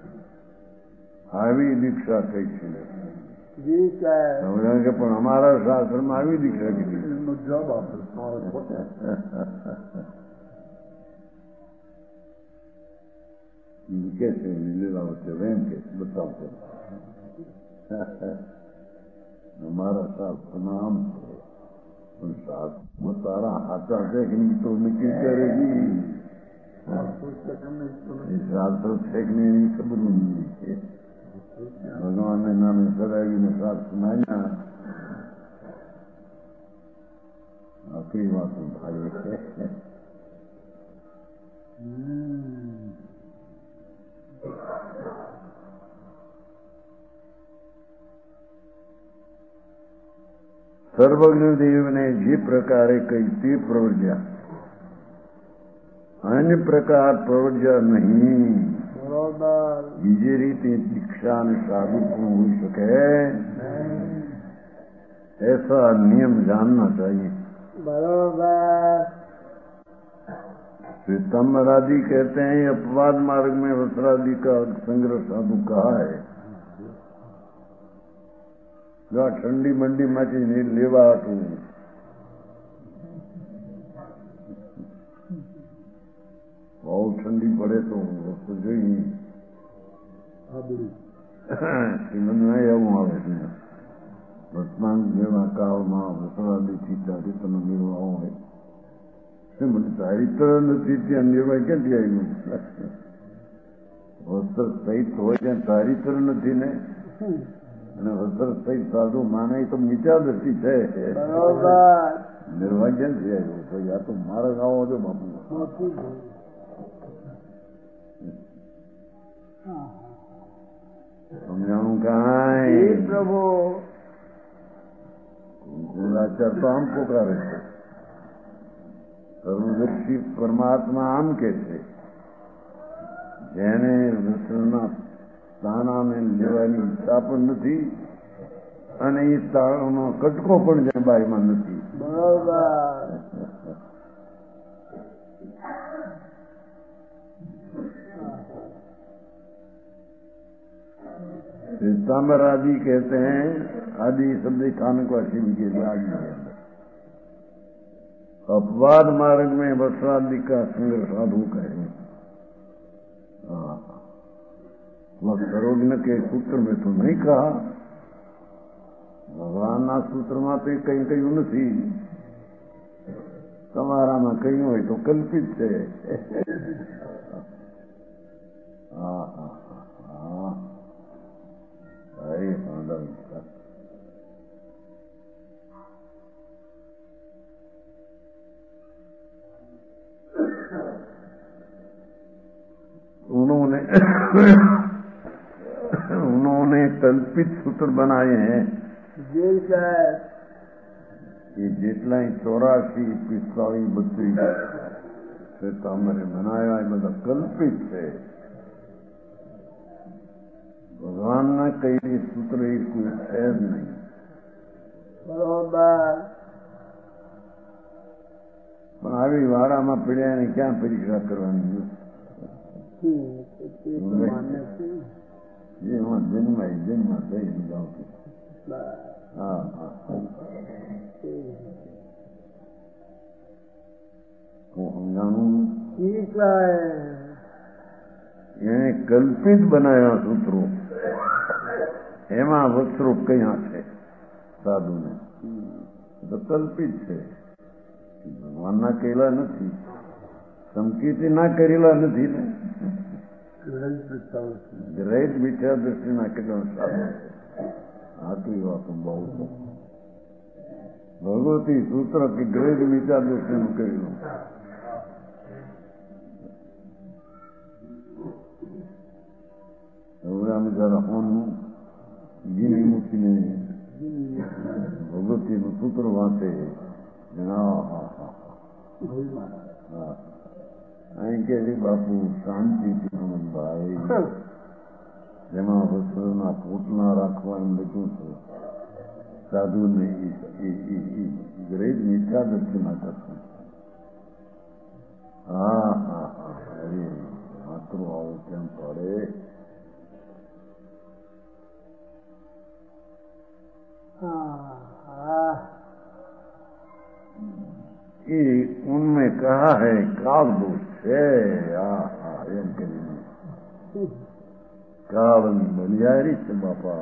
આવી દીક્ષા કઈ છે જી સાહેબ સમજાય કે પણ અમારા શાસ્ત્રમાં આવી દીક્ષા કીધી જવાબ આપો કે છે લીલા વચ્ચે વેમ કે બતાવતો हमारा शास्त्र नाम है शास्त्र सारा हाथा देखने तो निकल करेगी शास्त्र फेंकने की खबर नहीं है भगवान ने नाम सरागी ने शास्त्र सुनाया आखिरी बात भाई है सर्वज्ञ देव ने जे प्रकारे कही ते प्रवर्ज्या अन्य प्रकार प्रवर्ज्या नहीं बीजे रीते दीक्षा ने साधुपण हो सके ऐसा नियम जानना चाहिए बरोबर श्वेतांबरादि कहते हैं अपवाद मार्ग में वस्त्रादि का संग्रह साधु कहा है जो ठंडी मंडी માંથી લેવા હતું બહુ ઠંડી પડે તો વસ્તુ જોઈ શ્રીમંતમાં એવું આવે છે વર્તમાન જેવા કાળમાં વસરાદીથી ચારિત્રનો નિર્વાહ હોય શ્રીમંત ચારિત્ર નથી ત્યાં નિર્વાહ ક્યાંથી આવ્યું વસ્ત્ર સહિત હોય ત્યાં ચારિત્ર નથી ને અને વસ્ત્ર સહિત સાધુ માને તો નીચા દ્રષ્ટિ છે નિર્વાહ ક્યાંથી આવ્યું તો યા તો મારા ગાવો છો બાપુ સમજાણું કાંઈ પ્રભુ ગુણાચાર તો આમ પોકારે છે સર્વદર્શી પરમાત્મા આમ કે છે જેને વસ્ત્રના તાણાને લેવાની ઈચ્છા પણ નથી અને એ તાણાનો કટકો પણ જ્યાં બાઈમાં નથી બરોબર श्वेतांबर आदि कहते हैं आदि शब्द स्थानकवासी के आदि अपवाद मार्ग में वस्त्रादि का संग्रह साधु कहे वह सर्वज्ञ के सूत्र में तो नहीं कहा भगवान ना सूत्र में तो कहीं कहीं नहीं તમારા માં કहीं હોય તો કલ્પિત છે હા હા હા હરે સાંદલ उन्होंने उन्होंने कल्पित सूत्र बनाए हैं ये जेटला चौरासी पिस्तालीस बत्तीस श्वेतांबरे बनाया है બધા कल्पित है भगवान ने कई सूत्र एक कोई है नहीं बरोबर પણ આવી વાડામાં પીડ્યા ને ક્યાં પરીક્ષા કરવાની એમાં જન્માય જન્મ થઈ જાવ હા હા હું સમજાણું એને કલ્પિત બનાવ્યા સૂત્રો એમાં વસ્ત્રોપ કયા છે સાધુને તો કલ્પિત છે, ભગવાનના કહેલા નથી, સંકિતિ ના કરેલા નથી ને. ગ્રહિત મિથ્યા દ્રષ્ટિના કેટલા સાધુ આટલી વાતો બહુ ભગવતી સૂત્ર કે ગ્રહિત મિથ્યા દ્રષ્ટિનું કહેલું. હવે અમે જરા ફોન ગીની મૂકીને ભગવતીનું સૂત્ર વાંચે. અહીં કે બાપુ શાંતિથી આનંદભાઈ, જેમાં વસ્ત્રના પોટલા રાખવા એમ લખ્યું છે. સાધુને ગ્રહિત મિથ્યા દર્શન ના કરતા. હા હા હા અરે માત્ર આવો કેમ પડે. ये उनमें कहा है काल दोष है. एम के કાળની બલિયારી છે બાપા.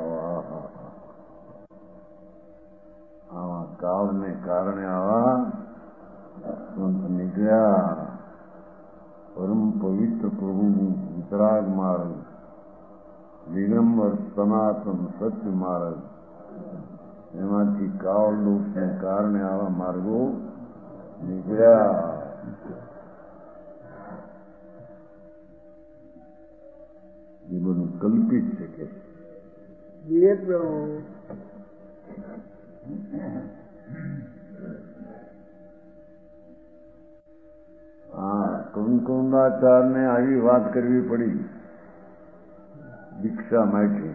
આવા કાળને કારણે આવા સંત નીકળ્યા. પરમ પવિત્ર પ્રભુ વિતરાગ માર્ગ, દિગંબર સનાતન સત્ય માર્ગ, એમાંથી કાળ દોષને કારણે આવા માર્ગો નીકળ્યા. એ બધું કલ્પિત છે કે હા. કંકુંડાચાર્યને આવી વાત કરવી પડી દીક્ષા માટે.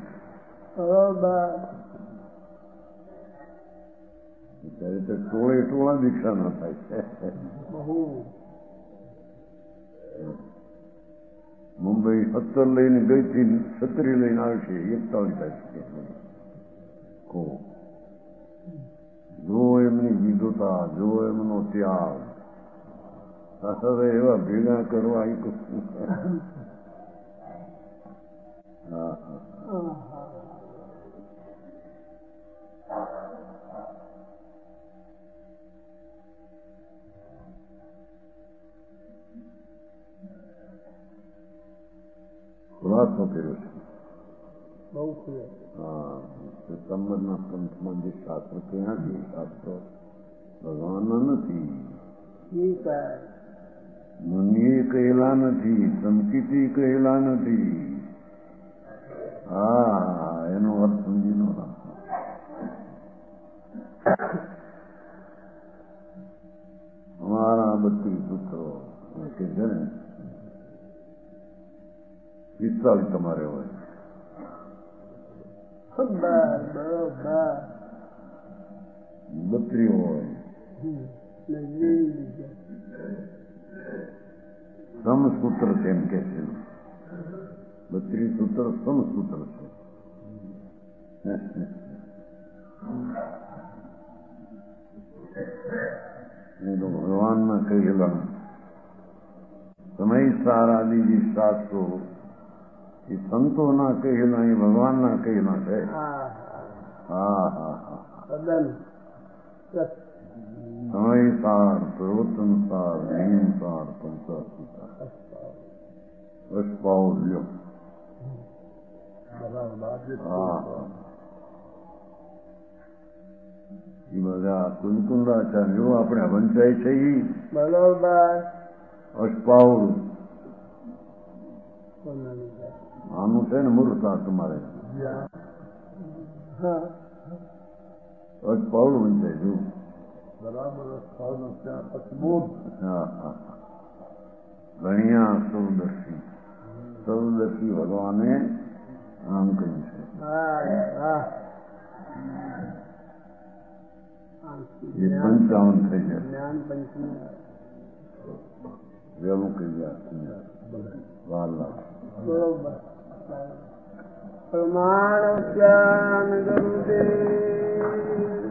ત્યારે તો ટોળે ટોળા દીક્ષા ન થાય છે. મુંબઈ સત્તર લઈને ગઈ થી છત્રી લઈને આવશે એકતાલીસ તારીખે. જો એમની વિધુતા, જો એમનો ત્યાગ, હવે એવા ભેગા કરવા હા ખુલાસો કર્યો છે. હા, સંબંધના પંથમાં જે શાસ્ત્ર ક્યાં છે, શાસ્ત્રો ભગવાનના નથી, મુનિએ કહેલા નથી, સંકિતિ કહેલા નથી. હા, એનો અર્થ સમજી નો રાખો. અમારા બત્રીસ સૂત્રો કે છે ને પિસ્તાલીસ તમારે હોય. બત્રી હોય, સમસૂત્ર તેમ કે છે. બત્રી સૂત્ર સમસૂત્ર છે. ભગવાનના કહેલા સમય સારાદી જે શાસ્ત્રો એ સંતોના કહેલા, એ ભગવાનના કહેલા છે. હા હા હા. સમય સાર, પ્રવર્તન સાર, નિયમ સાર, પંચાસી સાર, અષ્ટાવ લ્યો. હા હા. એ બધા કુંકુંડાચાર્યો આપણે વંચાય છે. એ બરોબર અષ્ટાવ આનું છે ને મૂર્ખતા તમારે અષ્ટાવ વંચાય છું. બરાબર. હા હા. ગણ્યા સૌદર્શી, સૌદર્શી ભગવાને આમ કહ્યું છે. એ પંચાવન થઈ જાય, વેલું કહી જાય વાર લાગે. બરોબર. પ્રમાણ ગુરુદેવ